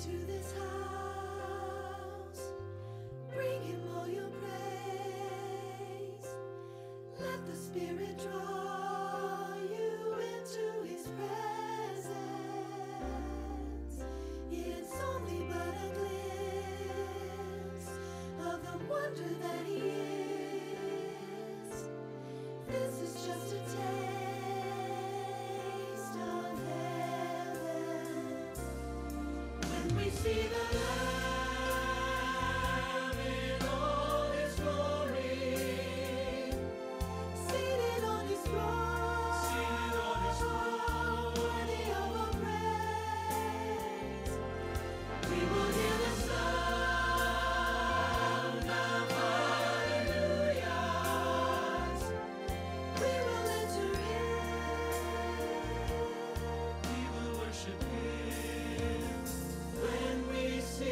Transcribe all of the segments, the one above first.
into this house. Bring him all your praise. Let the Spirit draw you into his presence. It's only but a glimpse of the wonder that he is. This is just a taste of heaven. When we see the Lamb in all his glory, seated on his throne, worthy of our praise, we will hear the sound of hallelujahs. We will enter in. We will worship him when we sing.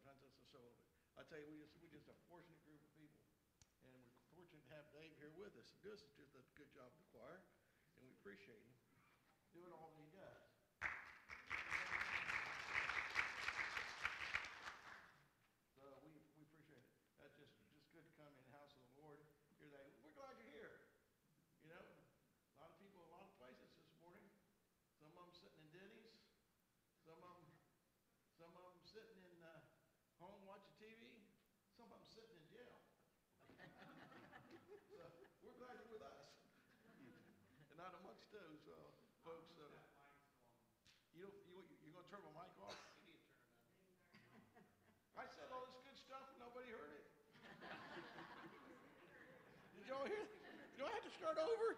contests and so on. I tell you, we just a fortunate group of people, and we're fortunate to have Dave here with us. Does just a good job in the choir, and we appreciate him doing all that he does. So we appreciate it. That's just good to come in the house of the Lord. We're glad you're here. You know, a lot of people, a lot of places this morning. Some of them sitting in Denny's. Some of them sitting in home watching TV. Some of them sitting in jail. So we're glad you're with us, and not amongst those folks. You're gonna turn my mic off? I said all this good stuff and nobody heard it. Did y'all hear it? Do I have to start over?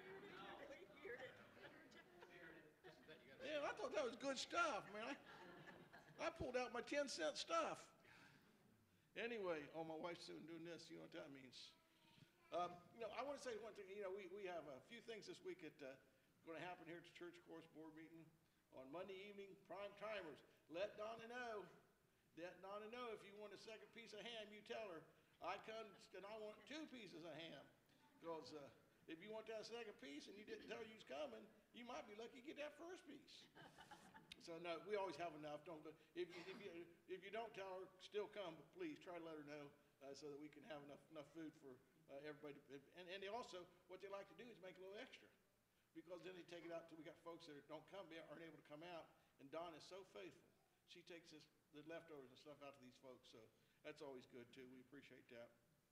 Yeah, I thought that was good stuff, man. I pulled out my 10-cent stuff. Anyway, my wife's doing this. You know what that means. I want to say one thing. We have a few things this week that going to happen here at the church course board meeting on Monday evening. Prime timers. Let Donna know. Let Donna know if you want a second piece of ham, you tell her. I come and I want 2 pieces of ham. Because if you want that second piece and you didn't tell her you was coming, you might be lucky to get that first piece. So no, we always have enough. If you don't tell her, still come, but please try to let her know so that we can have enough food for everybody. And they also, what they like to do is make a little extra, because then they take it out to, we got folks that aren't able to come out, and Dawn is so faithful. She takes the leftovers and stuff out to these folks, so that's always good too. We appreciate that.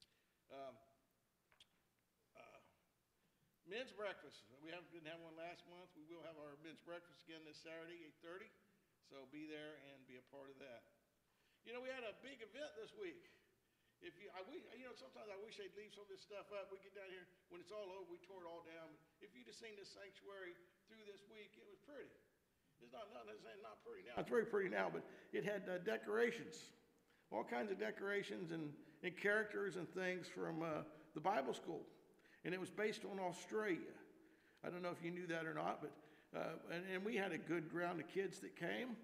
Men's breakfast. We didn't have one last month. We will have our men's breakfast again this Saturday, 8:30. So be there and be a part of that. We had a big event this week. Sometimes I wish they'd leave some of this stuff up. We get down here, when it's all over, we tore it all down. If you'd have seen this sanctuary through this week, it was pretty. It's not pretty now. It's very pretty now, but it had decorations, all kinds of decorations and characters and things from the Bible school. And it was based on Australia. I don't know if you knew that or not, but and we had a good round of kids that came.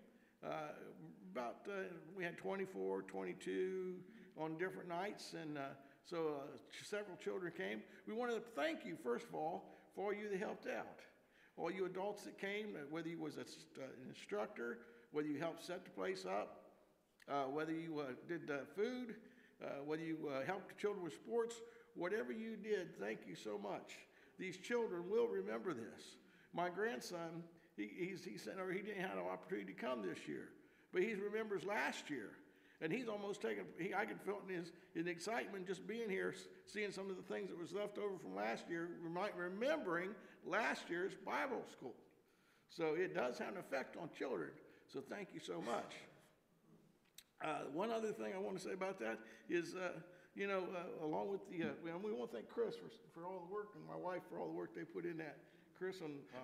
We had 24, 22 on different nights, and so several children came. We wanted to thank you, first of all, for all you that helped out. All you adults that came, whether you was an instructor, whether you helped set the place up, whether you did food, whether you helped the children with sports, whatever you did, thank you so much. These children will remember this. My grandson, he said he didn't have an opportunity to come this year, but he remembers last year, and he's almost taken. I can feel it in excitement just being here, seeing some of the things that was left over from last year, remembering last year's Bible school. So it does have an effect on children. So thank you so much. One other thing I want to say about that is. Along with we want to thank Chris for all the work, and my wife for all the work they put in that. Chris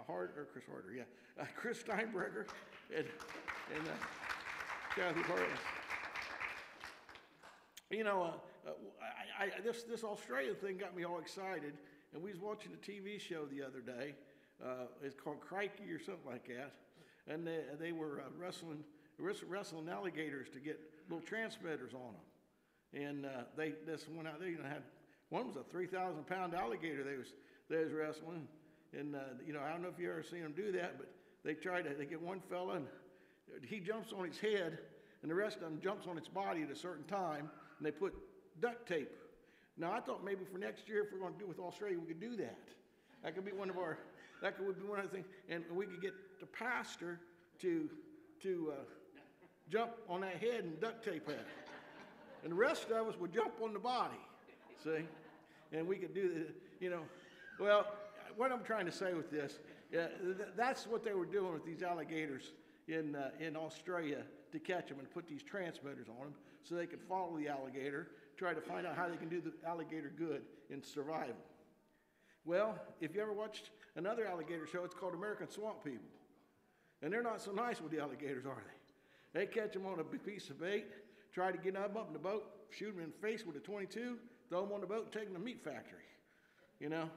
Steinbrecher, and Kathy Hartley. This Australian thing got me all excited, and we was watching a TV show the other day. It's called Crikey or something like that, and they were wrestling alligators to get little transmitters on them. And this one out there, had one was a 3,000-pound alligator they was wrestling, and I don't know if you ever seen them do that, but they get one fella and he jumps on its head, and the rest of them jumps on its body at a certain time, and they put duct tape. Now I thought maybe for next year, if we're going to do it with Australia, we could do that. That could be one of the things, and we could get the pastor to jump on that head and duct tape it. And the rest of us would jump on the body, see? And we could do well, what I'm trying to say with this, that's what they were doing with these alligators in Australia to catch them and put these transmitters on them so they could follow the alligator, try to find out how they can do the alligator good in survival. Well, if you ever watched another alligator show, it's called American Swamp People. And they're not so nice with the alligators, are they? They catch them on a big piece of bait, try to get them up in the boat, shoot them in the face with a .22, throw them on the boat, and take them to the meat factory. I'm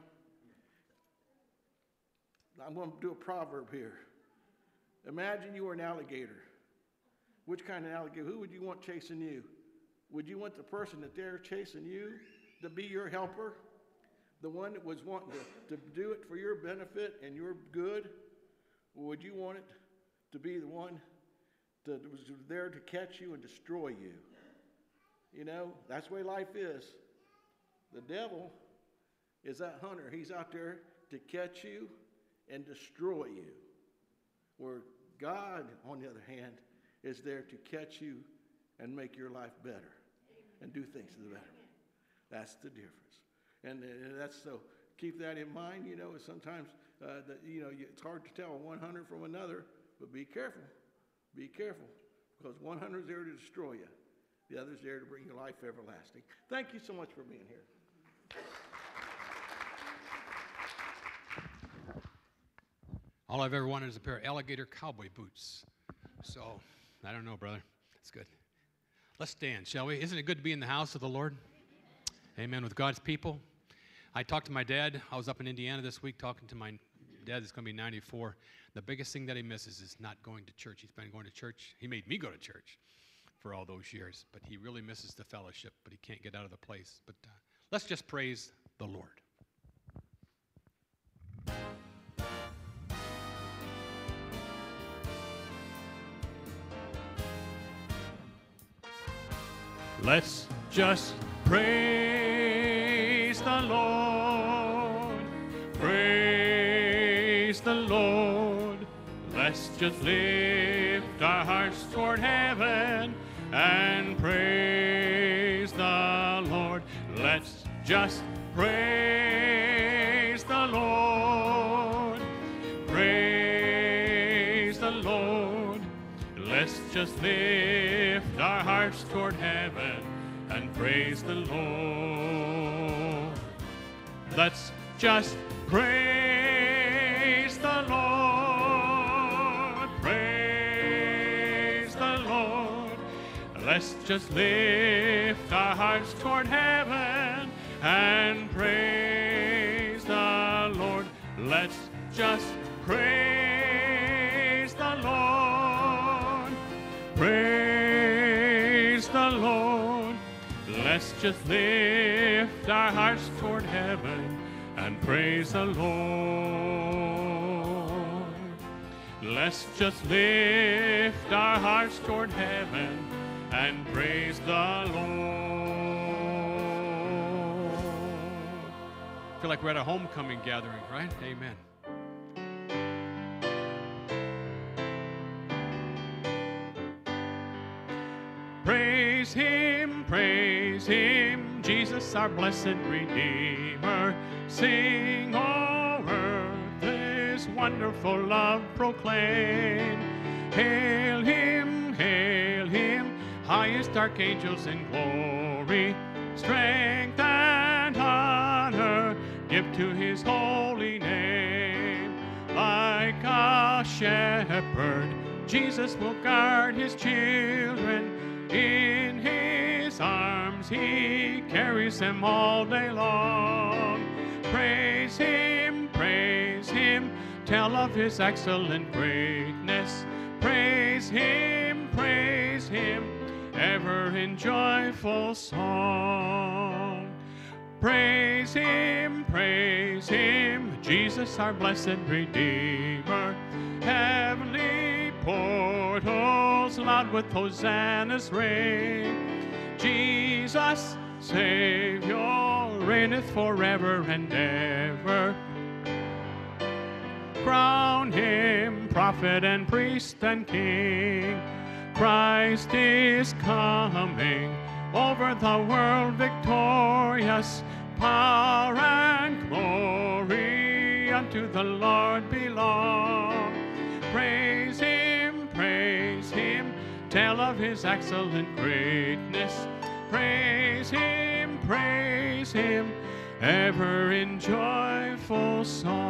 going to do a proverb here. Imagine you were an alligator. Which kind of alligator? Who would you want chasing you? Would you want the person that they're chasing you to be your helper? The one that was wanting to do it for your benefit and your good? Or would you want it to be the one that was there to catch you and destroy you? You know, that's the way life is. The devil is that hunter. He's out there to catch you and destroy you. Where God, on the other hand, is there to catch you and make your life better and do things to the better. That's the difference. And that's so, keep that in mind. You know, sometimes, it's hard to tell one hunter from another, but be careful. Be careful, because one hunter is there to destroy you. The other is there to bring you life everlasting. Thank you so much for being here. All I've ever wanted is a pair of alligator cowboy boots. So, I don't know, brother. It's good. Let's stand, shall we? Isn't it good to be in the house of the Lord? Amen. With God's people. I talked to my dad. I was up in Indiana this week talking to my dad that's going to be 94. The biggest thing that he misses is not going to church. He's been going to church. He made me go to church for all those years, but he really misses the fellowship, but he can't get out of the place. But let's just praise the Lord. Let's just praise the Lord. Praise the Lord. Let's just lift our hearts toward heaven and praise the Lord. Let's just praise the Lord. Praise the Lord. Let's just lift our hearts toward heaven and praise the Lord. Let's just praise the Lord. Praise the Lord. Let's just lift our hearts toward heaven and praise the Lord. Let's just praise the Lord. Praise the Lord. Let's just lift our hearts toward heaven and praise the Lord. Let's just lift our hearts toward heaven and praise the Lord. I feel like we're at a homecoming gathering, right? Amen. Praise Him, Jesus our blessed Redeemer. Sing, O earth, this wonderful love proclaim. Hail Him, highest archangels in glory. Strength and honor give to His holy name. Like a shepherd, Jesus will guard His children. In His arms He carries them all day long. Praise Him, tell of His excellent greatness. Praise Him, ever in joyful song. Praise Him, Jesus our blessed Redeemer. Heavenly portals loud with hosannas ring. Jesus, Savior, reigneth forever and ever. Crown Him prophet and priest and king. Christ is coming over the world victorious. Power and glory unto the Lord belong. Praise Him, tell of His excellent greatness. Praise Him, ever in joyful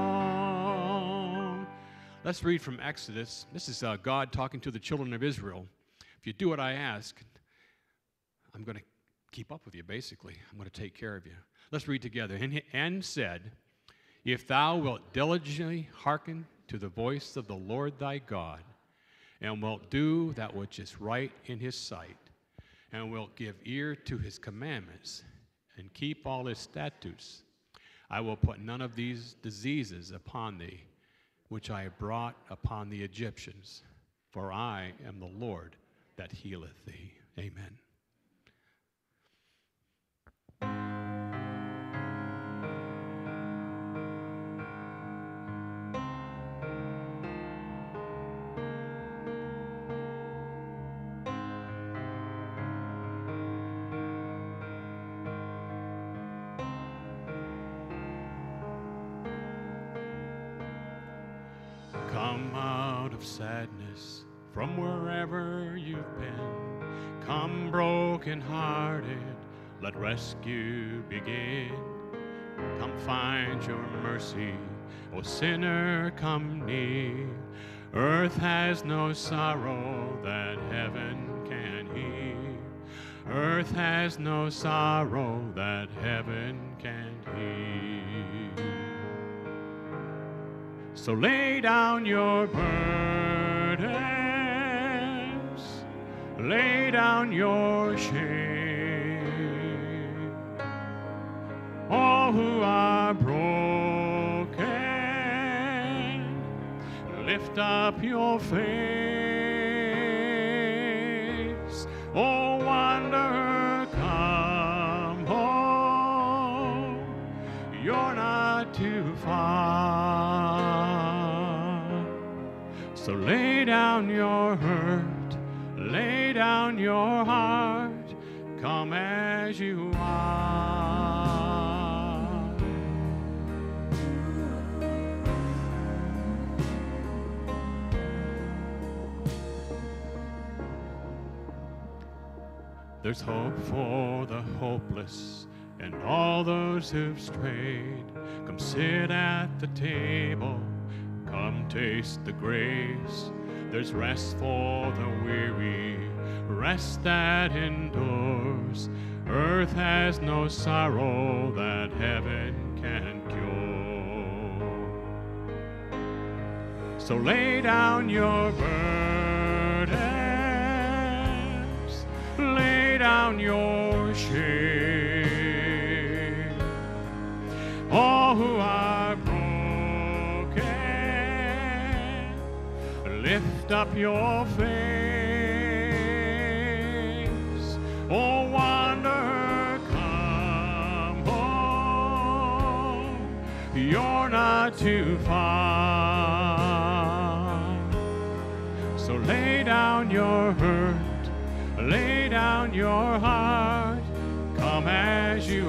song. Let's read from Exodus. This is God talking to the children of Israel. If you do what I ask, I'm going to keep up with you, basically. I'm going to take care of you. Let's read together. And said, if thou wilt diligently hearken to the voice of the Lord thy God, and wilt do that which is right in his sight, and wilt give ear to his commandments, and keep all his statutes, I will put none of these diseases upon thee, which I have brought upon the Egyptians, for I am the Lord that healeth thee. Amen. Come out of sadness from wherever you've been. Come broken-hearted, let rescue begin. Come find your mercy, O sinner, come near. Earth has no sorrow that heaven can heal. Earth has no sorrow that heaven can heal. So lay down your burdens, lay down your shame. All who are broken, lift up your face. Oh, wanderer, come home. You're not too far. So lay down your hurt, lay down your heart, come as you are. There's hope for the hopeless and all those who've strayed. Come sit at the table, come taste the grace. There's rest for the weary, rest that endures. Earth has no sorrow that heaven can cure. So lay down your burdens, lay down your shame. All who are broken, lift up your face. Oh, wanderer, come home. You're not too far. So lay down your hurt, lay down your heart, come as you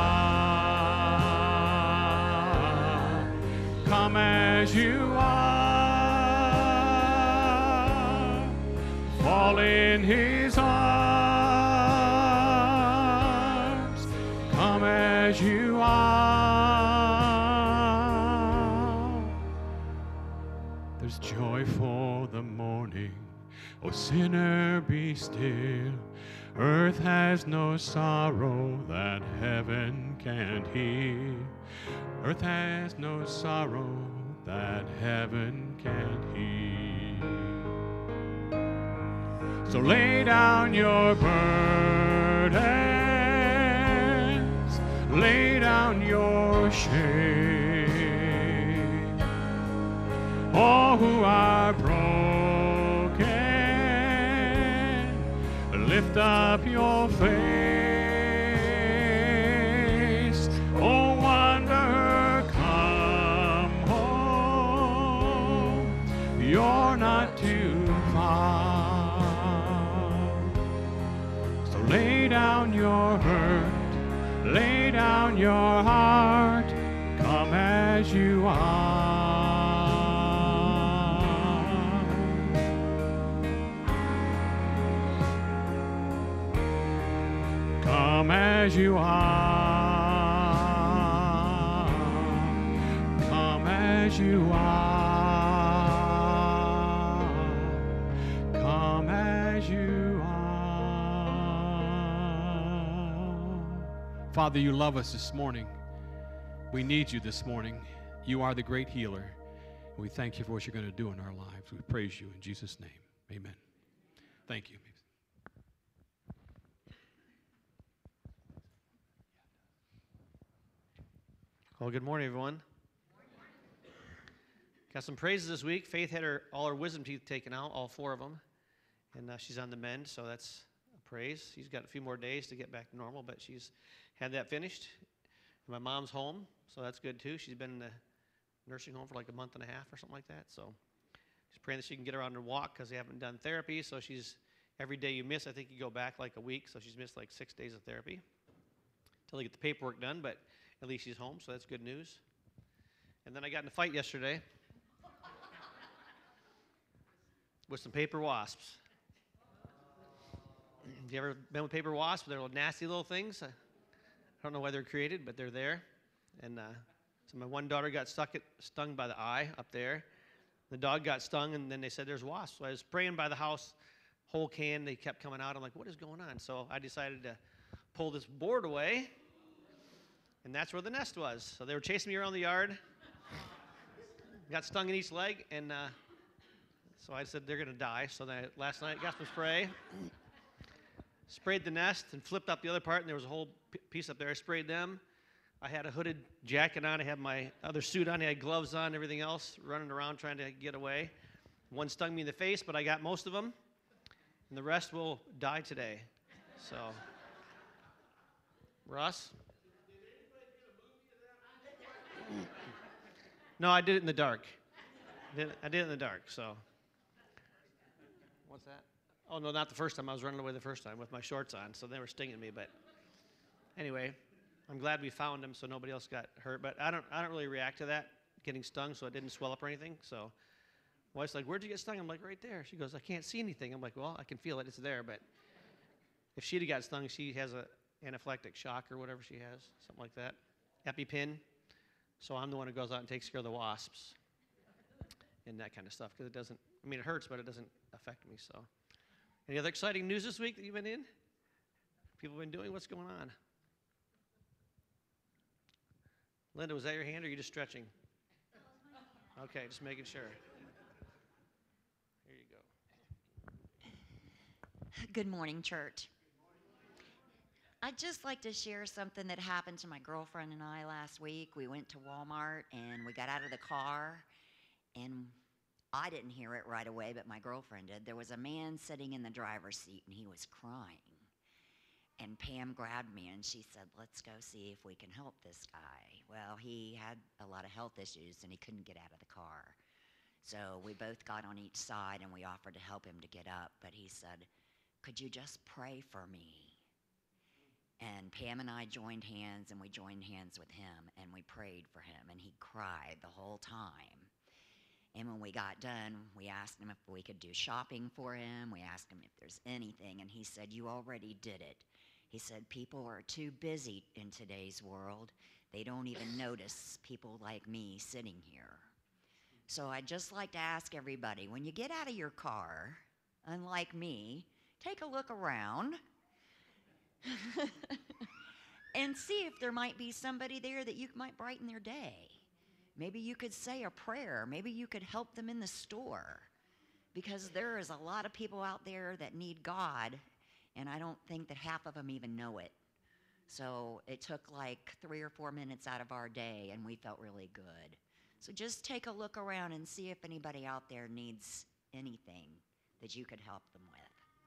are. Come as you are. Fall in his arms. Come as you are. There's joy for the morning. O sinner, be still. Earth has no sorrow that heaven can't heal. Earth has no sorrow that heaven can't heal. So lay down your burdens, lay down your shame. All who are broken, lift up your face. Oh, wanderer, come home. You're not too far. So lay down your hurt, lay down your heart, come as you are. Come as you are. Come as you are. Come as you are. Father, you love us this morning. We need you this morning. You are the great healer. We thank you for what you're going to do in our lives. We praise you in Jesus' name. Amen. Thank you. Well, good morning, everyone. Got some praises this week. Faith had all her wisdom teeth taken out, all 4 of them, and she's on the mend, so that's a praise. She's got a few more days to get back to normal, but she's had that finished. My mom's home, so that's good too. She's been in the nursing home for like a month and a half or something like that, so just praying that she can get around and walk because they haven't done therapy, so she's, every day you miss, I think you go back like a week, so she's missed like 6 days of therapy until they get the paperwork done, but at least she's home, so that's good news. And then I got in a fight yesterday with some paper wasps. Have you ever been with paper wasps? They're little nasty little things. I don't know why they're created, but they're there. And so my one daughter got stung by the eye up there. The dog got stung, and then they said there's wasps. So I was praying by the house, whole can. They kept coming out. I'm like, what is going on? So I decided to pull this board away, and that's where the nest was. So they were chasing me around the yard. Got stung in each leg, and so I said they're going to die. So then last night, got some spray, sprayed the nest, and flipped up the other part, and there was a whole piece up there. I sprayed them. I had a hooded jacket on. I had my other suit on. I had gloves on, everything else, running around trying to get away. One stung me in the face, but I got most of them, and the rest will die today. So, Russ? No, I did it in the dark. I did it in the dark, so. What's that? Oh, no, not the first time. I was running away the first time with my shorts on, so they were stinging me. But anyway, I'm glad we found them so nobody else got hurt. But I don't really react to that, getting stung, so it didn't swell up or anything. So my wife's like, where'd you get stung? I'm like, right there. She goes, I can't see anything. I'm like, well, I can feel it. It's there. But if she'd have got stung, she has a anaphylactic shock or whatever she has, something like that. EpiPen. So I'm the one who goes out and takes care of the wasps and that kind of stuff because it doesn't, I mean, it hurts, but it doesn't affect me. So any other exciting news this week that you've been in? People been doing? What's going on? Linda, was that your hand or are you just stretching? Okay, just making sure. Here you go. Good morning, church. I'd just like to share something that happened to my girlfriend and I last week. We went to Walmart and we got out of the car, and I didn't hear it right away, but my girlfriend did. There was a man sitting in the driver's seat, and he was crying. And Pam grabbed me, and she said, let's go see if we can help this guy. Well, he had a lot of health issues, and he couldn't get out of the car. So we both got on each side, and we offered to help him to get up. But he said, could you just pray for me? And Pam and I joined hands, and we joined hands with him, and we prayed for him, and he cried the whole time. And when we got done, we asked him if we could do shopping for him. We asked him if there's anything, and he said, you already did it. He said, people are too busy in today's world. They don't even notice people like me sitting here. So I'd just like to ask everybody, when you get out of your car, unlike me, take a look around and see if there might be somebody there that you might brighten their day. Maybe you could say a prayer. Maybe you could help them in the store, because there is a lot of people out there that need God, and I don't think that half of them even know it. So it took like 3 or 4 minutes out of our day, and we felt really good. So just take a look around and see if anybody out there needs anything that you could help them with.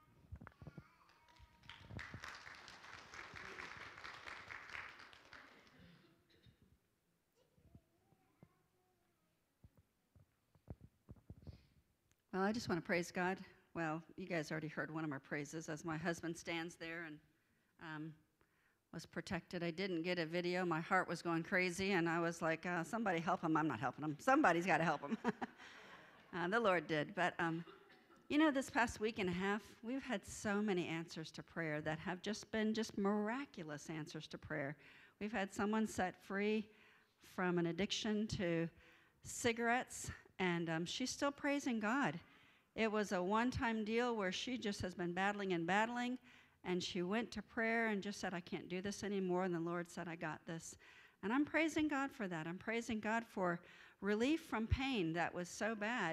Well, I just want to praise God. Well, you guys already heard one of my praises as my husband stands there and was protected. I didn't get a video. My heart was going crazy, and I was like, somebody help him. I'm not helping him. Somebody's got to help him. The Lord did. But, this past week and a half, we've had so many answers to prayer that have just been miraculous answers to prayer. We've had someone set free from an addiction to cigarettes, and she's still praising God. It was a one-time deal where she just has been battling, and she went to prayer and just said, I can't do this anymore, and the Lord said, I got this. And I'm praising God for that. I'm praising God for relief from pain that was so bad.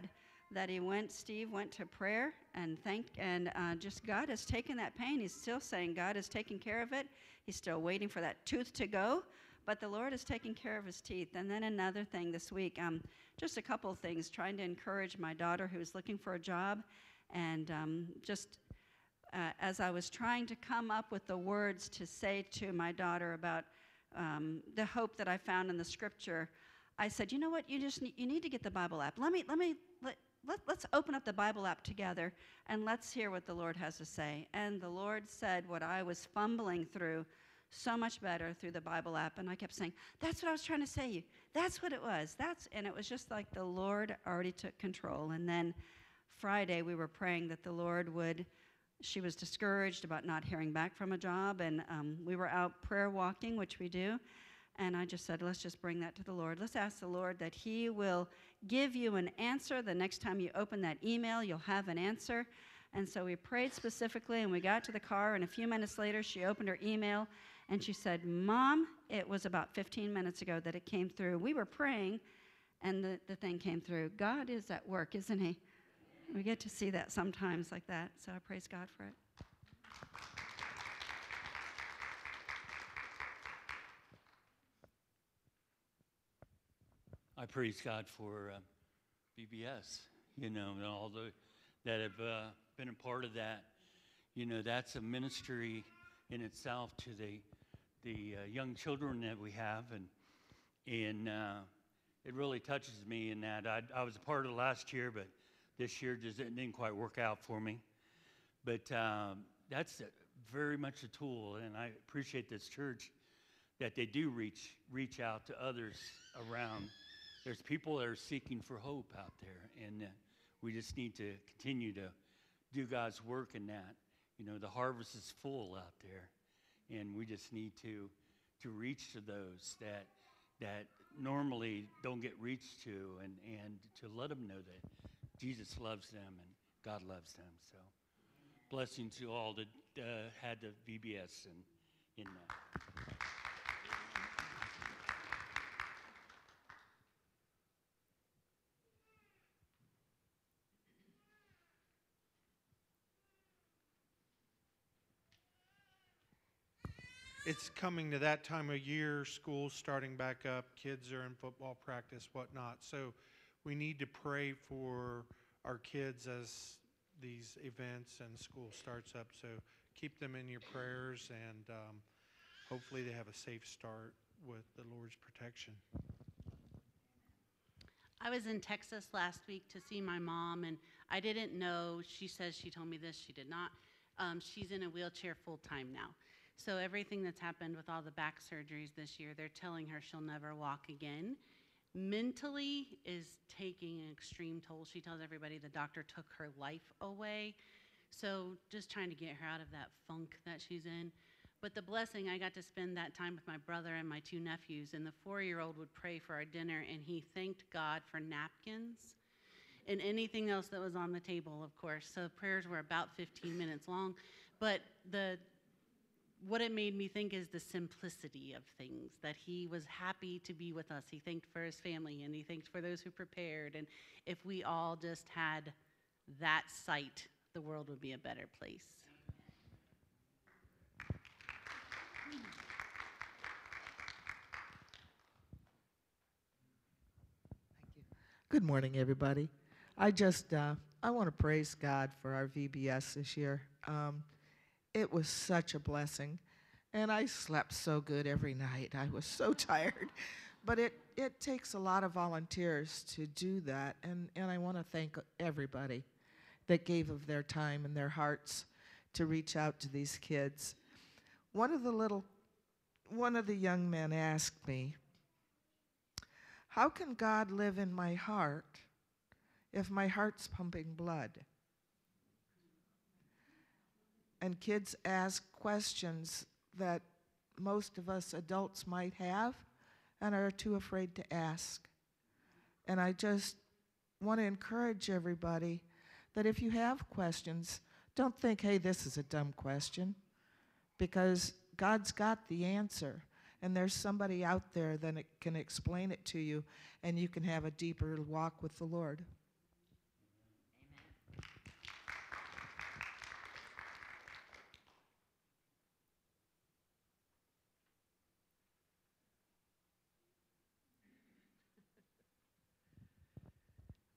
that Steve went to prayer and just God has taken that pain. He's still saying God is taking care of it. He's still waiting for that tooth to go, but the Lord is taking care of his teeth. And then another thing this week, just a couple of things, trying to encourage my daughter who's looking for a job, and as I was trying to come up with the words to say to my daughter about the hope that I found in the scripture, I said, you know what, you need to get the Bible app. Let's open up the Bible app together and let's hear what the Lord has to say. And the Lord said what I was fumbling through so much better through the Bible app. And I kept saying, that's what I was trying to say to you. That's what it was. And it was just like the Lord already took control. And then Friday we were praying that the Lord she was discouraged about not hearing back from a job. And we were out prayer walking, which we do. And I just said, let's just bring that to the Lord. Let's ask the Lord that he will give you an answer. The next time you open that email, you'll have an answer. And so we prayed specifically, and we got to the car, and a few minutes later, she opened her email, and she said, Mom, it was about 15 minutes ago that it came through. We were praying, and the thing came through. God is at work, isn't he? We get to see that sometimes like that, so I praise God for it. I praise God for VBS, and all that have been a part of that. That's a ministry in itself to the young children that we have, and it really touches me in that. I was a part of it last year, but this year just didn't quite work out for me. But that's very much a tool, and I appreciate this church that they do reach out to others around. There's people that are seeking for hope out there, and we just need to continue to do God's work in that. The harvest is full out there, and we just need to reach to those that normally don't get reached to, and to let them know that Jesus loves them and God loves them. So, blessing to all that had the VBS and in that. It's coming to that time of year, school's starting back up, kids are in football practice, whatnot. So we need to pray for our kids as these events and school starts up. So keep them in your prayers, and hopefully they have a safe start with the Lord's protection. I was in Texas last week to see my mom, and I didn't know. She says she told me this. She did not. She's in a wheelchair full time now. So everything that's happened with all the back surgeries this year, they're telling her she'll never walk again. Mentally is taking an extreme toll. She tells everybody the doctor took her life away. So just trying to get her out of that funk that she's in. But the blessing, I got to spend that time with my brother and my two nephews, and the 4-year-old would pray for our dinner, and he thanked God for napkins and anything else that was on the table, of course. So prayers were about 15 minutes long. But what it made me think is the simplicity of things, that he was happy to be with us. He thanked for his family, and he thanked for those who prepared. And if we all just had that sight, the world would be a better place. Good morning, everybody. I want to praise God for our VBS this year. It was such a blessing, and I slept so good every night. I was so tired, but it takes a lot of volunteers to do that, and I want to thank everybody that gave of their time and their hearts to reach out to these kids. One of the young men asked me, how can God live in my heart if my heart's pumping blood? And kids ask questions that most of us adults might have and are too afraid to ask. And I just want to encourage everybody that if you have questions, don't think, hey, this is a dumb question, because God's got the answer. And there's somebody out there that can explain it to you, and you can have a deeper walk with the Lord.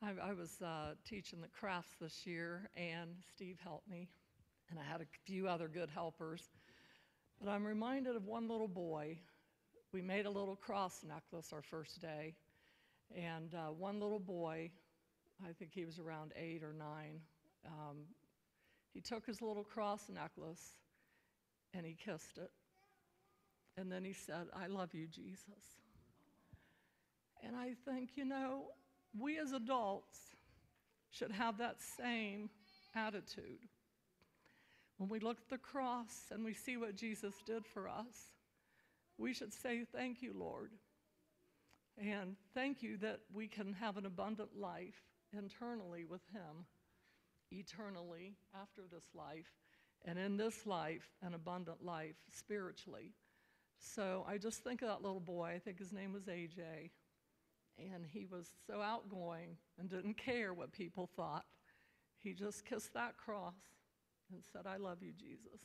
I was teaching the crafts this year, and Steve helped me, and I had a few other good helpers. But I'm reminded of one little boy. We made a little cross necklace our first day, and one little boy, I think he was around 8 or 9, he took his little cross necklace and he kissed it. And then he said, "I love you, Jesus." And I think, you know, we as adults should have that same attitude. When we look at the cross and we see what Jesus did for us, we should say, "Thank you, Lord." And thank you that we can have an abundant life internally with Him, eternally after this life, and in this life, an abundant life spiritually. So I just think of that little boy. I think his name was AJ. And he was so outgoing and didn't care what people thought. He just kissed that cross and said, "I love you, Jesus."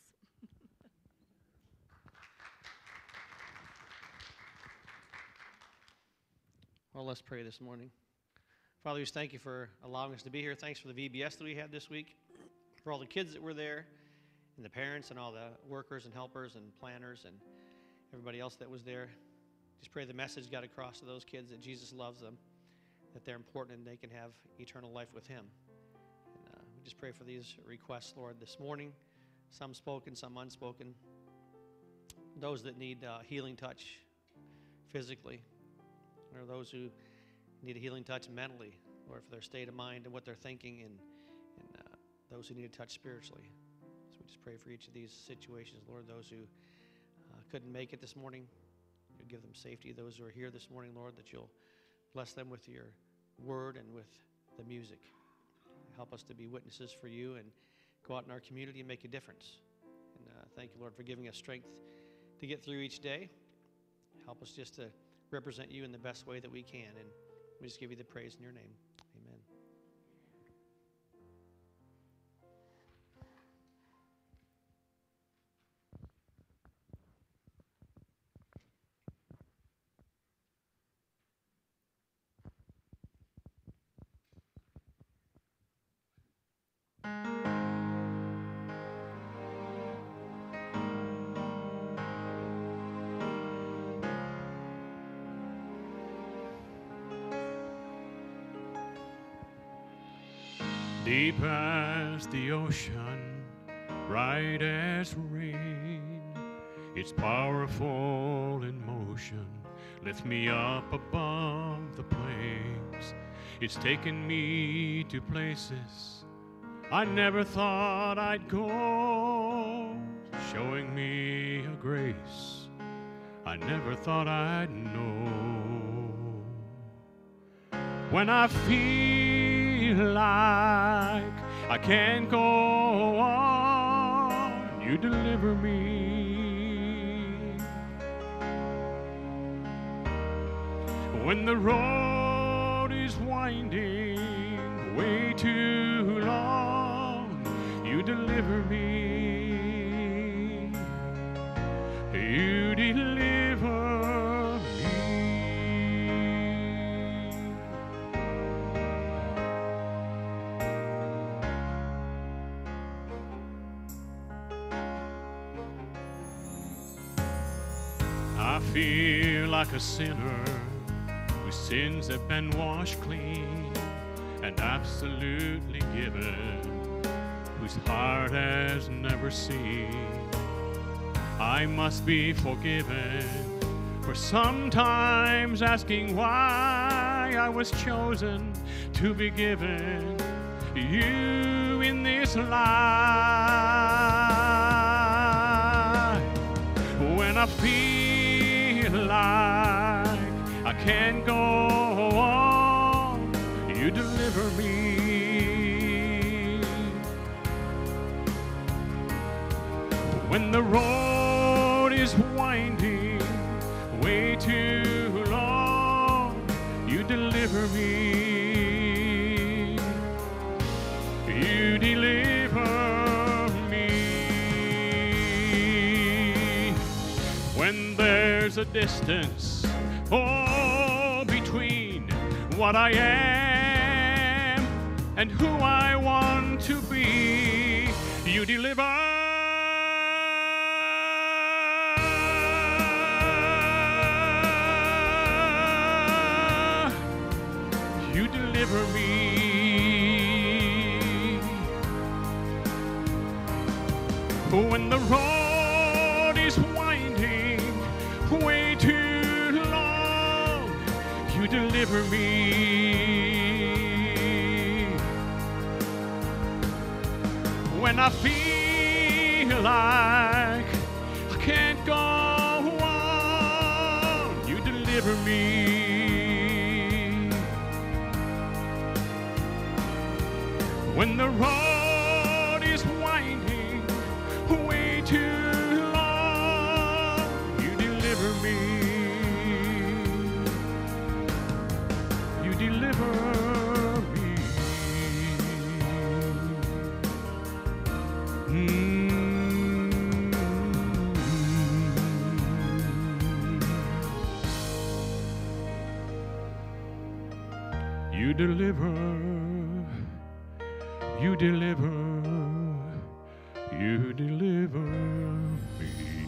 Well, let's pray this morning. Father, we just thank you for allowing us to be here. Thanks for the VBS that we had this week, for all the kids that were there, and the parents and all the workers and helpers and planners and everybody else that was there. Just pray the message got across to those kids that Jesus loves them, that they're important and they can have eternal life with Him. And we just pray for these requests, Lord, this morning. Some spoken, some unspoken. Those that need healing touch physically, or those who need a healing touch mentally, Lord, for their state of mind and what they're thinking, and those who need a touch spiritually. So we just pray for each of these situations, Lord. Those who couldn't make it this morning, you give them safety. Those who are here this morning, Lord, that you'll bless them with your word and with the music. Help us to be witnesses for you and go out in our community and make a difference. And thank you, Lord, for giving us strength to get through each day. Help us just to represent you in the best way that we can. And we just give you the praise in your name. Amen. Deep as the ocean, bright as rain, it's powerful in motion, lift me up above the plains. It's taken me to places I never thought I'd go, showing me a grace I never thought I'd know. When I feel like I can't go on, you deliver me. When the road is winding way too long, you deliver me. You deliver me. I feel like a sinner whose sins have been washed clean and absolutely given, whose heart has never seen. I must be forgiven for sometimes asking why I was chosen to be given you in this life. When I feel like I can't go on, you deliver me. When the road is winding way too long, you deliver me. You deliver me. When there's a distance between what I am and who I want to be. You deliver. You deliver me. When the road is winding way too long, you deliver me. When I feel like I can't go on, you deliver me. When the road is winding way too long, you deliver me. You deliver me. You deliver. You deliver. You deliver me.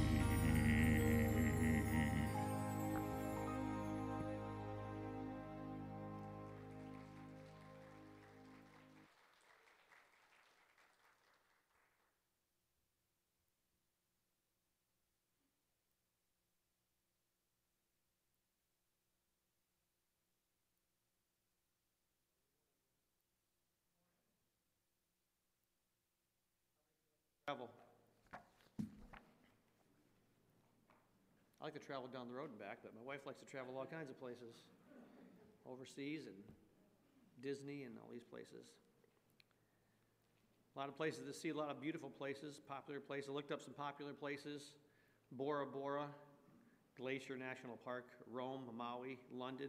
Travel. I like to travel down the road and back, but my wife likes to travel all kinds of places, overseas and Disney and all these places. A lot of places to see, a lot of beautiful places, popular places. I looked up some popular places: Bora Bora, Glacier National Park, Rome, Maui, London,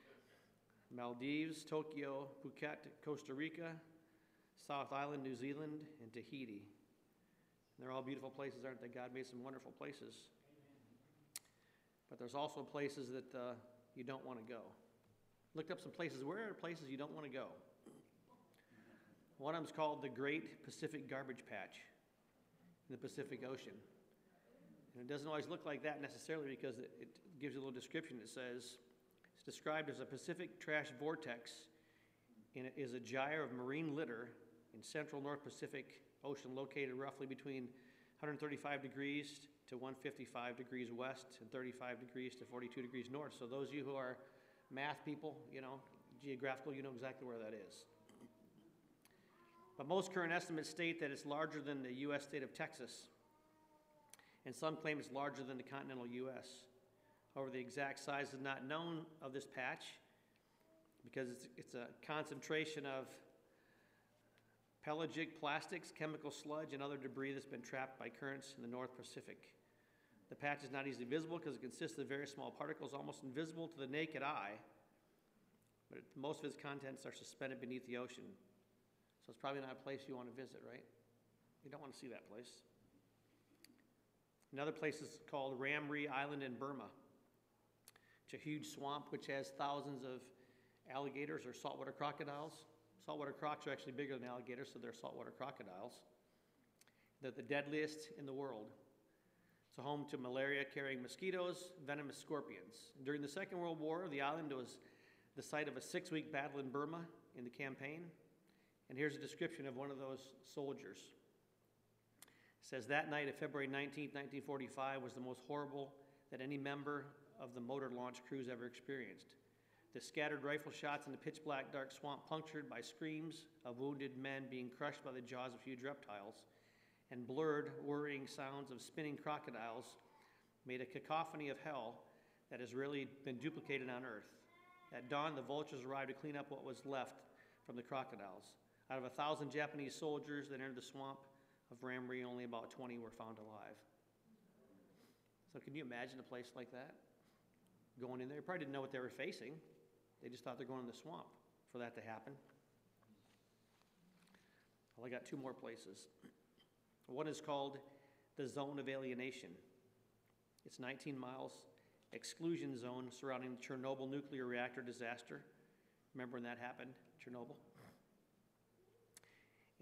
Maldives, Tokyo, Phuket, Costa Rica, South Island, New Zealand, and Tahiti. And they're all beautiful places, aren't they? God made some wonderful places. But there's also places that you don't want to go. Looked up some places. Where are places you don't want to go? One of them's called the Great Pacific Garbage Patch in the Pacific Ocean. And it doesn't always look like that necessarily, because it gives you a little description. It says, it's described as a Pacific trash vortex and it is a gyre of marine litter in central North Pacific Ocean, located roughly between 135 degrees to 155 degrees west and 35 degrees to 42 degrees north. So those of you who are math people, geographical, you know exactly where that is. But most current estimates state that it's larger than the U.S. state of Texas, and some claim it's larger than the continental U.S. However, the exact size is not known of this patch, because it's a concentration of pelagic plastics, chemical sludge, and other debris that's been trapped by currents in the North Pacific. The patch is not easily visible because it consists of very small particles, almost invisible to the naked eye, but most of its contents are suspended beneath the ocean. So it's probably not a place you want to visit, right? You don't want to see that place. Another place is called Ramree Island in Burma. It's a huge swamp which has thousands of alligators or saltwater crocodiles. Saltwater crocs are actually bigger than alligators, so they're saltwater crocodiles. They're the deadliest in the world. It's a home to malaria-carrying mosquitoes, venomous scorpions. During the Second World War, the island was the site of a 6-week battle in Burma in the campaign. And here's a description of one of those soldiers. It says, that night of February 19, 1945 was the most horrible that any member of the motor launch crews ever experienced. The scattered rifle shots in the pitch-black dark swamp, punctured by screams of wounded men being crushed by the jaws of huge reptiles, and blurred, worrying sounds of spinning crocodiles, made a cacophony of hell that has really been duplicated on Earth. At dawn, the vultures arrived to clean up what was left from the crocodiles. Out of 1,000 Japanese soldiers that entered the swamp of Ramree, only about 20 were found alive. So can you imagine a place like that? Going in there, they probably didn't know what they were facing. They just thought they're going in the swamp for that to happen. Well, I got 2 more places. One is called the Zone of Alienation. It's 19 miles exclusion zone surrounding the Chernobyl nuclear reactor disaster. Remember when that happened, Chernobyl?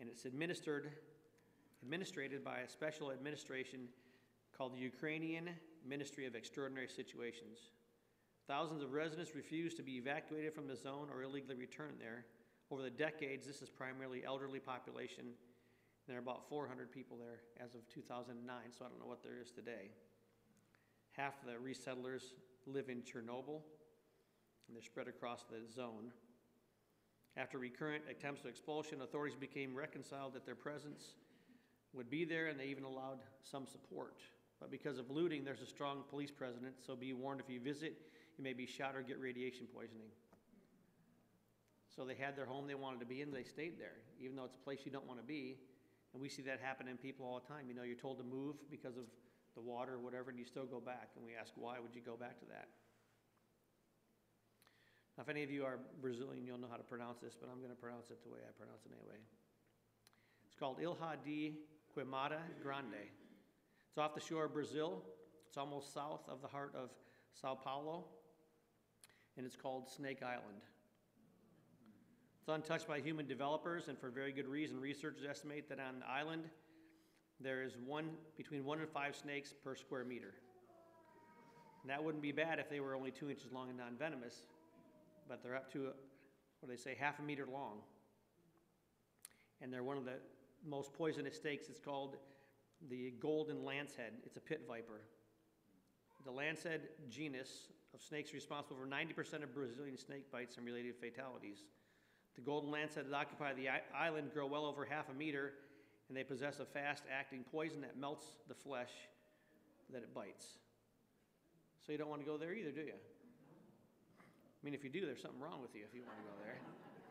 and it's administered by a special administration called the Ukrainian Ministry of Extraordinary Situations. Thousands of residents refuse to be evacuated from the zone or illegally returned there. Over the decades, this is primarily elderly population. And there are about 400 people there as of 2009, so I don't know what there is today. Half of the resettlers live in Chernobyl, and they're spread across the zone. After recurrent attempts of expulsion, authorities became reconciled that their presence would be there, and they even allowed some support. But because of looting, there's a strong police presence, so be warned if you visit, you may be shot or get radiation poisoning. So they had their home they wanted to be in, they stayed there, even though it's a place you don't want to be. And we see that happen in people all the time. You know, you're told to move because of the water or whatever, and you still go back. And we ask, why would you go back to that? Now, if any of you are Brazilian, you'll know how to pronounce this, but I'm going to pronounce it the way I pronounce it anyway. It's called Ilha de Queimada Grande. It's off the shore of Brazil. It's almost south of the heart of Sao Paulo, and it's called Snake Island. It's untouched by human developers, and for very good reason. Researchers estimate that on the island there is between 1 and 5 snakes per square meter. And that wouldn't be bad if they were only 2 inches long and non-venomous, but they're up to, what do they say, half a meter long. And they're one of the most poisonous snakes. It's called the golden lancehead. It's a pit viper. The lancehead genus of snakes is responsible for 90% of Brazilian snake bites and related fatalities. The golden lancehead that occupy the island grow well over half a meter, and they possess a fast-acting poison that melts the flesh that it bites. So you don't want to go there either, do you? I mean, if you do, there's something wrong with you if you want to go there.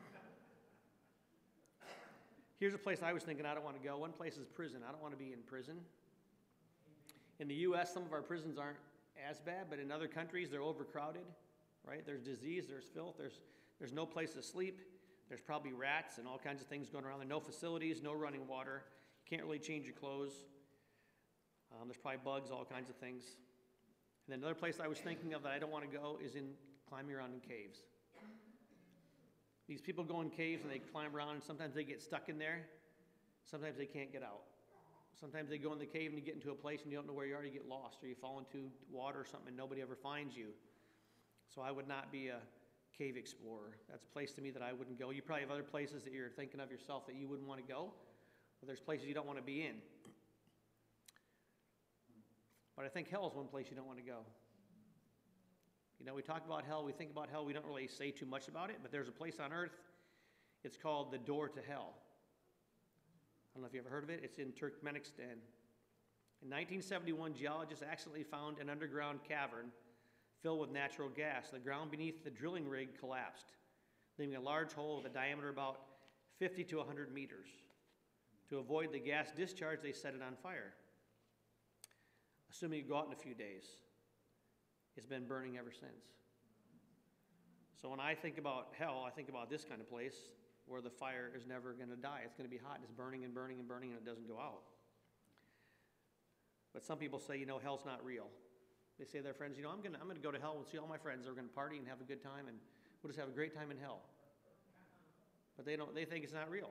Here's a place I was thinking I don't want to go. One place is prison. I don't want to be in prison. In the U.S., some of our prisons aren't as bad, but in other countries, they're overcrowded, right? There's disease, there's filth, there's no place to sleep. There's probably rats and all kinds of things going around. There are no facilities, no running water. You can't really change your clothes. There's probably bugs, all kinds of things. And then another place I was thinking of that I don't want to go is in climbing around in caves. These people go in caves and they climb around, and sometimes they get stuck in there. Sometimes they can't get out. Sometimes they go in the cave and you get into a place and you don't know where you are, you get lost, or you fall into water or something and nobody ever finds you. So I would not be a cave explorer. That's a place to me that I wouldn't go. You probably have other places that you're thinking of yourself that you wouldn't want to go. Well, there's places you don't want to be in. But I think hell is one place you don't want to go. You know, we talk about hell, we think about hell, we don't really say too much about it, but there's a place on earth, it's called the door to hell. I don't know if you ever heard of it. It's in Turkmenistan. In 1971, geologists accidentally found an underground cavern filled with natural gas. The ground beneath the drilling rig collapsed, leaving a large hole with a diameter about 50 to 100 meters. To avoid the gas discharge, they set it on fire. Assuming you go out in a few days, it's been burning ever since. So when I think about hell, I think about this kind of place where the fire is never going to die. It's going to be hot, and it's burning and burning and burning, and it doesn't go out. But some people say, you know, hell's not real. They say to their friends, you know, I'm going to go to hell and see all my friends. They're going to party and have a good time, and we'll just have a great time in hell. But they think it's not real.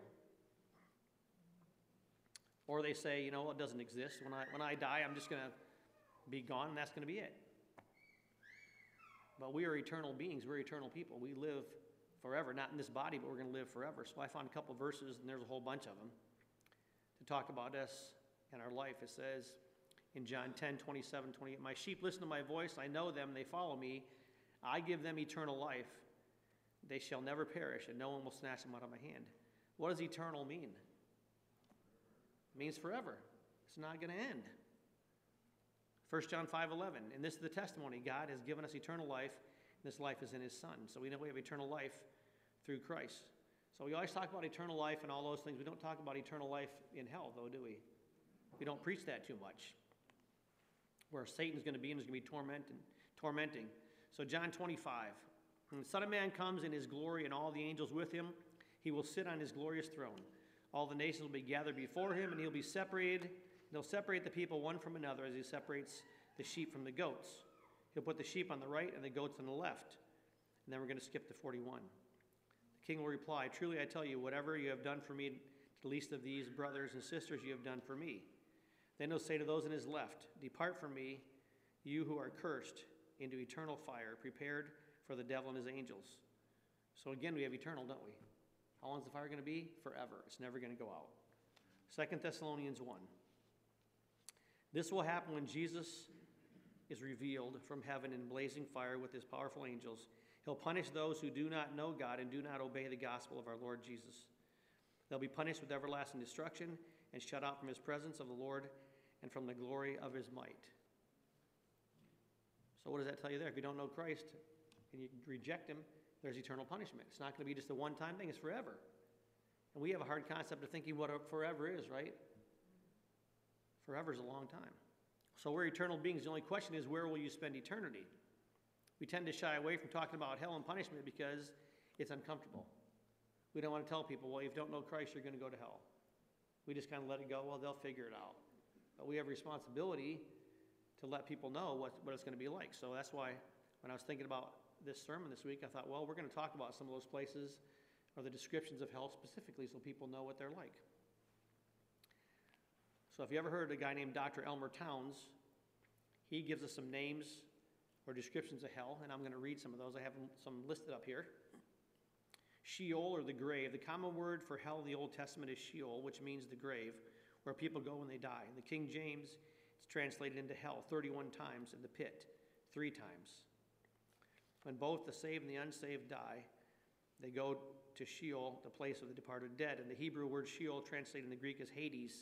Or they say, you know, it doesn't exist. When I die, I'm just going to be gone, and that's going to be it. But we are eternal beings. We're eternal people. We live forever, not in this body, but we're going to live forever. So I found a couple verses, and there's a whole bunch of them, to talk about us and our life. It says in John 10, 27, 28, my sheep listen to my voice. I know them. They follow me. I give them eternal life. They shall never perish, and no one will snatch them out of my hand. What does eternal mean? It means forever. It's not going to end. 1 John 5:11, and this is the testimony. God has given us eternal life, and this life is in his Son. So we know we have eternal life through Christ. So we always talk about eternal life and all those things. We don't talk about eternal life in hell, though, do we? We don't preach that too much. Where Satan's going to be and is going to be tormenting. So John 25, when the Son of Man comes in his glory and all the angels with him, he will sit on his glorious throne. All the nations will be gathered before him, and he'll be separated. They'll separate the people one from another as he separates the sheep from the goats. He'll put the sheep on the right and the goats on the left. And then we're going to skip to 41. The king will reply, truly I tell you, whatever you have done for me The least of these brothers and sisters you have done for me. Then he'll say to those in his left, Depart from me, you who are cursed, into eternal fire, prepared for the devil and his angels. So again, we have eternal, don't we? How long is the fire going to be? Forever. It's never going to go out. 2 Thessalonians 1. This will happen when Jesus is revealed from heaven in blazing fire with his powerful angels. He'll punish those who do not know God and do not obey the gospel of our Lord Jesus. They'll be punished with everlasting destruction and shut out from his presence of the Lord and from the glory of his might. So what does that tell you there? If you don't know Christ and you reject him, there's eternal punishment. It's not going to be just a one-time thing. It's forever. And we have a hard concept of thinking what forever is, right? Forever is a long time. So we're eternal beings. The only question is, where will you spend eternity? We tend to shy away from talking about hell and punishment because it's uncomfortable. We don't want to tell people, well, if you don't know Christ, you're going to go to hell. We just kind of let it go. Well, they'll figure it out. But we have a responsibility to let people know what it's going to be like. So that's why when I was thinking about this sermon this week, I thought, well, we're going to talk about some of those places or the descriptions of hell specifically so people know what they're like. So if you ever heard a guy named Dr. Elmer Towns, he gives us some names or descriptions of hell, and I'm going to read some of those. I have some listed up here. Sheol, or the grave. The common word for hell in the Old Testament is Sheol, which means the grave, where people go when they die. In the King James, it's translated into hell 31 times, in the pit 3 times. When both the saved and the unsaved die, they go to Sheol, the place of the departed dead. And the Hebrew word Sheol, translated in the Greek, is Hades.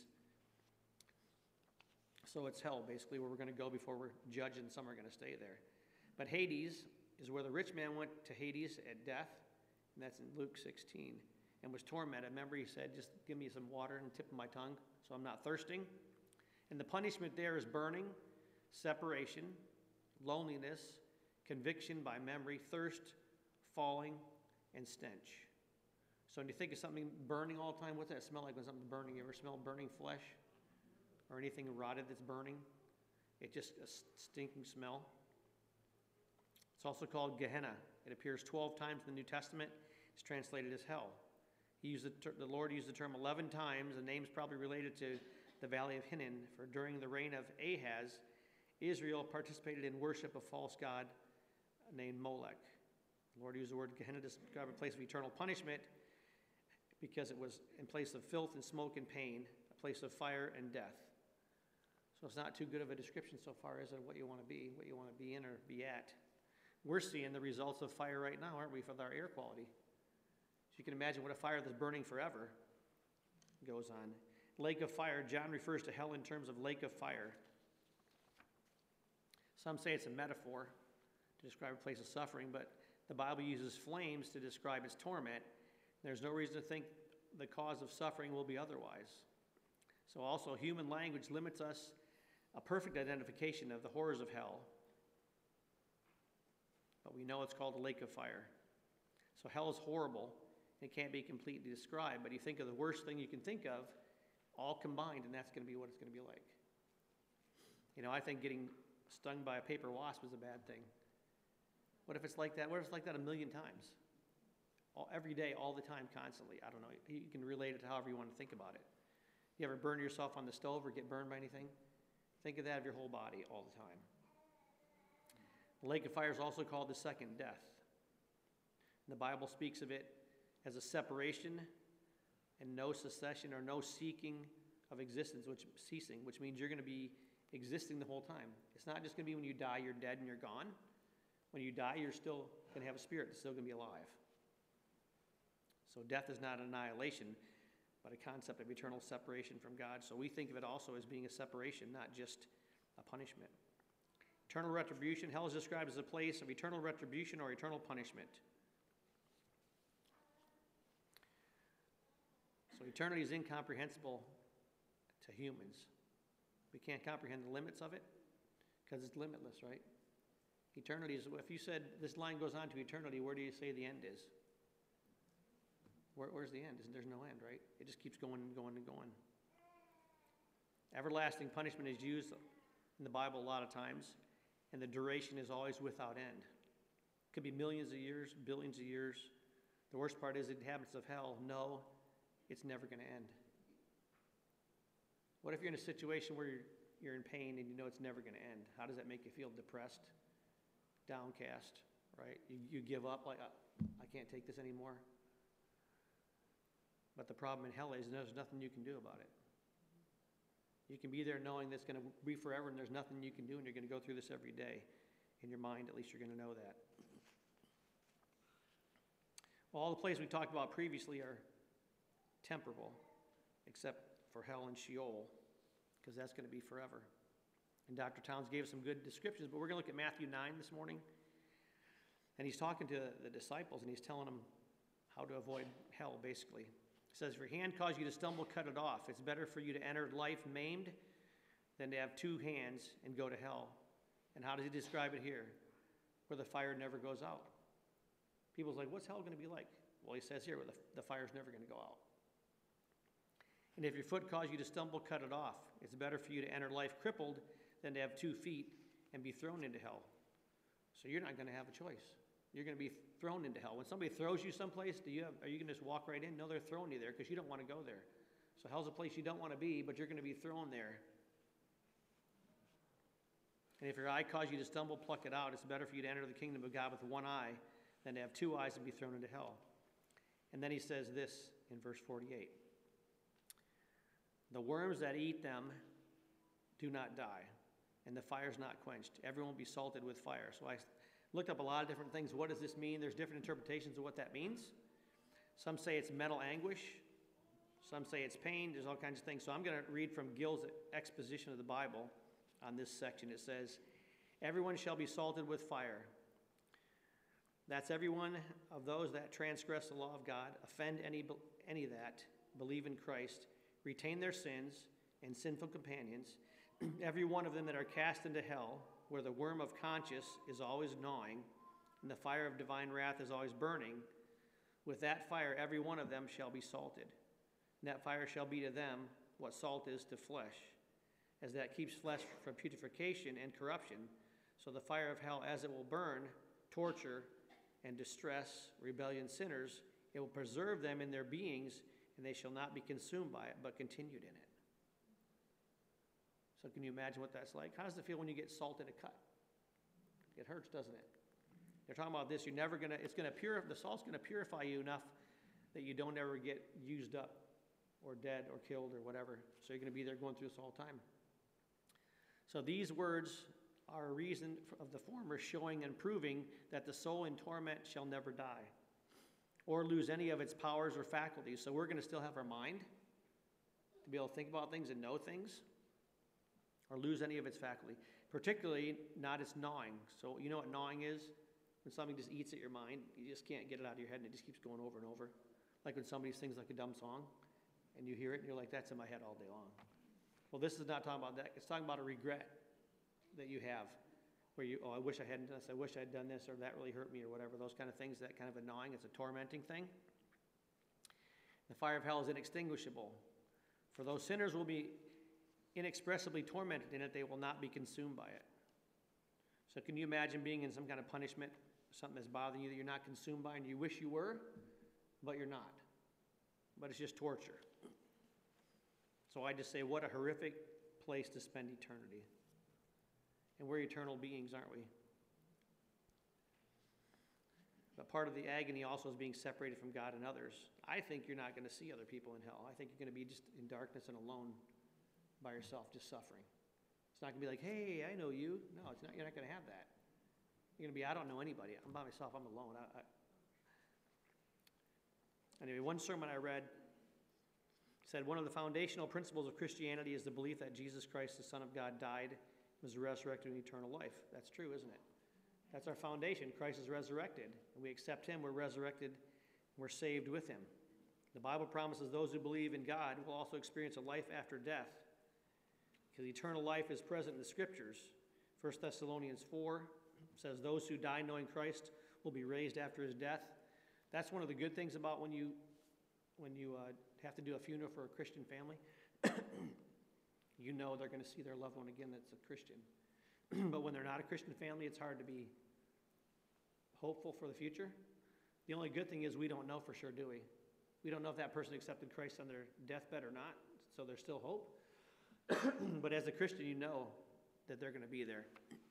So it's hell, basically, where we're going to go before we're judged, and some are going to stay there. But Hades is where the rich man went to Hades at death, and that's in Luke 16, and was tormented. Remember, he said, just give me some water and tip of my tongue so I'm not thirsting. And the punishment there is burning, separation, loneliness, conviction by memory, thirst, falling, and stench. So when you think of something burning all the time, what's that smell like when something's burning? You ever smell burning flesh? Or anything rotted that's burning? It's just a stinking smell. It's also called Gehenna. It appears 12 times in the New Testament. It's translated as hell. The Lord used the term 11 times. The name's probably related to the Valley of Hinnom, for during the reign of Ahaz, Israel participated in worship of false god named Molech. The Lord used the word Gehenna to describe a place of eternal punishment because it was in place of filth and smoke and pain, a place of fire and death. So it's not too good of a description so far as what you want to be, what you want to be in or be at. We're seeing the results of fire right now, aren't we, with our air quality? So you can imagine what a fire that's burning forever goes on. Lake of fire, John refers to hell in terms of lake of fire. Some say it's a metaphor to describe a place of suffering, but the Bible uses flames to describe its torment. There's no reason to think the cause of suffering will be otherwise. So also, human language limits us a perfect identification of the horrors of hell. But we know it's called a lake of fire. So hell is horrible. It can't be completely described, but you think of the worst thing you can think of, all combined, and that's going to be what it's going to be like. You know, I think getting stung by a paper wasp is a bad thing. What if it's like that? What if it's like that a million times? Every day, all the time, constantly. I don't know. You can relate it to however you want to think about it. You ever burn yourself on the stove or get burned by anything? Think of that of your whole body all the time. The lake of fire is also called the second death. And the Bible speaks of it as a separation and no cessation or no seeking of existence, which means you're going to be existing the whole time. It's not just going to be when you die, you're dead and you're gone. When you die, you're still going to have a spirit that's still going to be alive. So death is not annihilation, but a concept of eternal separation from God. So we think of it also as being a separation, not just a punishment. Eternal retribution, hell is described as a place of eternal retribution or eternal punishment. So eternity is incomprehensible to humans. We can't comprehend the limits of it because it's limitless, right? Eternity is, if you said this line goes on to eternity, where do you say the end is? Where's the end? There's no end, right? It just keeps going and going and going. Everlasting punishment is used in the Bible a lot of times, and the duration is always without end. It could be millions of years, billions of years. The worst part is the inhabitants of hell know it's never going to end. What if you're in a situation where you're in pain and you know it's never going to end? How does that make you feel? Depressed, downcast, right? You give up, like, I can't take this anymore. But the problem in hell is there's nothing you can do about it. You can be there knowing that's going to be forever and there's nothing you can do, and you're going to go through this every day. In your mind, at least you're going to know that. Well, all the places we talked about previously are temporal, except for hell and Sheol, because that's going to be forever. And Dr. Towns gave us some good descriptions, but we're going to look at Matthew 9 this morning. And he's talking to the disciples, and he's telling them how to avoid hell, basically. He says, if your hand causes you to stumble, cut it off. It's better for you to enter life maimed than to have two hands and go to hell. And how does he describe it here? Where the fire never goes out. People's like, what's hell going to be like? Well, he says here, where the fire's never going to go out. And if your foot causes you to stumble, cut it off. It's better for you to enter life crippled than to have 2 feet and be thrown into hell. So you're not going to have a choice. You're going to be thrown into hell. When somebody throws you someplace, are you going to just walk right in? No, they're throwing you there because you don't want to go there. So hell's a place you don't want to be, but you're going to be thrown there. And if your eye causes you to stumble, pluck it out. It's better for you to enter the kingdom of God with one eye than to have 2 eyes and be thrown into hell. And then he says this in verse 48. The worms that eat them do not die, and the fire's not quenched. Everyone will be salted with fire. So I looked up a lot of different things. What does this mean? There's different interpretations of what that means. Some say it's mental anguish. Some say it's pain. There's all kinds of things. So I'm going to read from Gill's exposition of the Bible on this section. It says, everyone shall be salted with fire. That's everyone of those that transgress the law of God, offend any that believe in Christ, retain their sins and sinful companions, every one of them that are cast into hell, where the worm of conscience is always gnawing, and the fire of divine wrath is always burning. With that fire every one of them shall be salted. And that fire shall be to them what salt is to flesh, as that keeps flesh from putrefaction and corruption. So the fire of hell, as it will burn, torture, and distress rebellion sinners, it will preserve them in their beings, and they shall not be consumed by it, but continued in it. So can you imagine what that's like? How does it feel when you get salt in a cut? It hurts, doesn't it? They're talking about this. The salt's going to purify you enough that you don't ever get used up or dead or killed or whatever. So you're going to be there going through this all the time. So these words are a reason of the former, showing and proving that the soul in torment shall never die or lose any of its powers or faculties. So we're going to still have our mind to be able to think about things and know things, or lose any of its faculty, particularly not its gnawing. So you know what gnawing is? When something just eats at your mind, you just can't get it out of your head, and it just keeps going over and over. Like when somebody sings like a dumb song, and you hear it, and you're like, that's in my head all day long. Well, this is not talking about that. It's talking about a regret that you have, where I wish I hadn't done this, I wish I had done this, or that really hurt me, or whatever, those kind of things, that kind of a gnawing. It's a tormenting thing. The fire of hell is inextinguishable. For those sinners will be inexpressibly tormented in it, they will not be consumed by it. So can you imagine being in some kind of punishment, something that's bothering you that you're not consumed by, and you wish you were, but you're not. But it's just torture. So I just say, what a horrific place to spend eternity. And we're eternal beings, aren't we? But part of the agony also is being separated from God and others. I think you're not going to see other people in hell. I think you're going to be just in darkness and alone by yourself, just suffering. It's not going to be like, hey, I know you. No, it's not. You're not going to have that. You're going to be, I don't know anybody. I'm by myself. I'm alone. Anyway, one sermon I read said one of the foundational principles of Christianity is the belief that Jesus Christ, the Son of God, died, was resurrected in eternal life. That's true, isn't it? That's our foundation. Christ is resurrected, and we accept him. We're resurrected. We're saved with him. The Bible promises those who believe in God will also experience a life after death, because eternal life is present in the Scriptures. 1 Thessalonians 4 says those who die knowing Christ will be raised after his death. That's one of the good things about when you have to do a funeral for a Christian family. You know they're going to see their loved one again that's a Christian. But when they're not a Christian family, it's hard to be hopeful for the future. The only good thing is we don't know for sure, do we? We don't know if that person accepted Christ on their deathbed or not, so there's still hope. But as a Christian, you know that they're going to be there.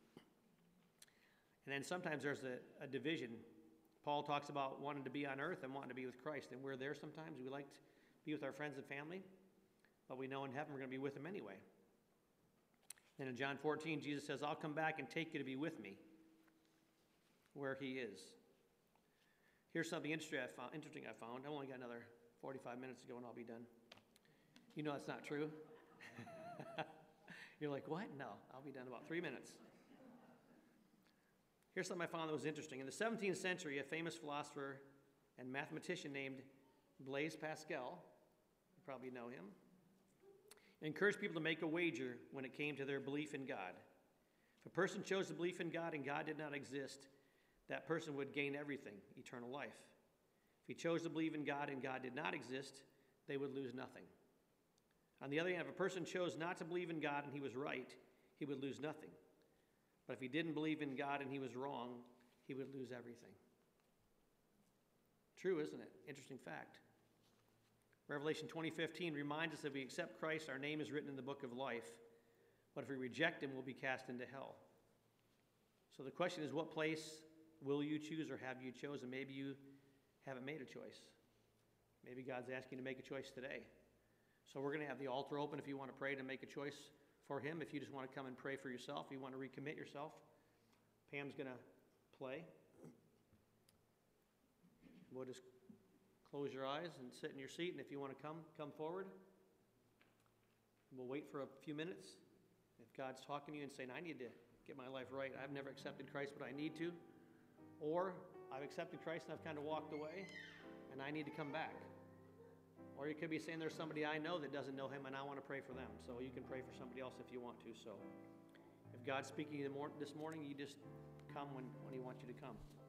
And then sometimes there's a division. Paul talks about wanting to be on earth and wanting to be with Christ. And we're there sometimes. We like to be with our friends and family, but we know in heaven we're going to be with them anyway. Then in John 14, Jesus says, I'll come back and take you to be with me where he is. Here's something interesting I found. I've only got another 45 minutes to go and I'll be done. You know that's not true. You're like, what? No, I'll be done in about 3 minutes. Here's something I found that was interesting. In the 17th century, a famous philosopher and mathematician named Blaise Pascal, you probably know him, encouraged people to make a wager when it came to their belief in God. If a person chose to believe in God and God did not exist, that person would gain everything, eternal life. If he chose to believe in God and God did not exist, they would lose nothing. On the other hand, if a person chose not to believe in God and he was right, he would lose nothing. But if he didn't believe in God and he was wrong, he would lose everything. True, isn't it? Interesting fact. Revelation 20:15 reminds us that if we accept Christ, our name is written in the book of life. But if we reject him, we'll be cast into hell. So the question is, what place will you choose or have you chosen? Maybe you haven't made a choice. Maybe God's asking you to make a choice today. So we're going to have the altar open if you want to pray to make a choice for him. If you just want to come and pray for yourself, you want to recommit yourself, Pam's going to play. We'll just close your eyes and sit in your seat, and if you want to come forward. We'll wait for a few minutes. If God's talking to you and saying, I need to get my life right, I've never accepted Christ, but I need to. Or I've accepted Christ and I've kind of walked away, and I need to come back. Or you could be saying there's somebody I know that doesn't know him and I want to pray for them. So you can pray for somebody else if you want to. So if God's speaking to you this morning, you just come when he wants you to come.